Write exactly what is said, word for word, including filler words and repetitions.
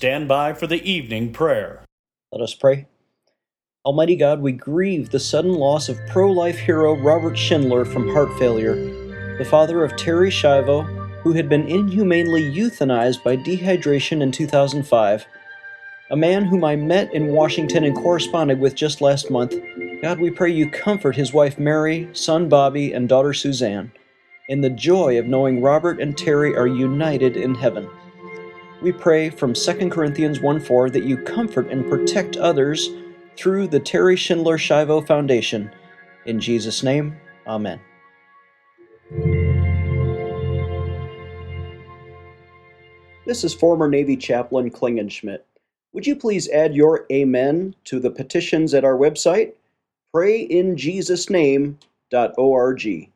stand by for the evening prayer. Let us pray. Almighty God, we grieve the sudden loss of pro-life hero Robert Schindler from heart failure, the father of Terri Schiavo, who had been inhumanely euthanized by dehydration in two thousand five. A man whom I met in Washington and corresponded with just last month. God, we pray you comfort his wife Mary, son Bobby, and daughter Suzanne, in the joy of knowing Robert and Terri are united in heaven. We pray from Second Corinthians one four that you comfort and protect others through the Terri Schindler Schiavo Foundation. In Jesus' name, amen. This is former Navy Chaplain Klingenschmidt. Would you please add your amen to the petitions at our website, pray in jesus name dot org.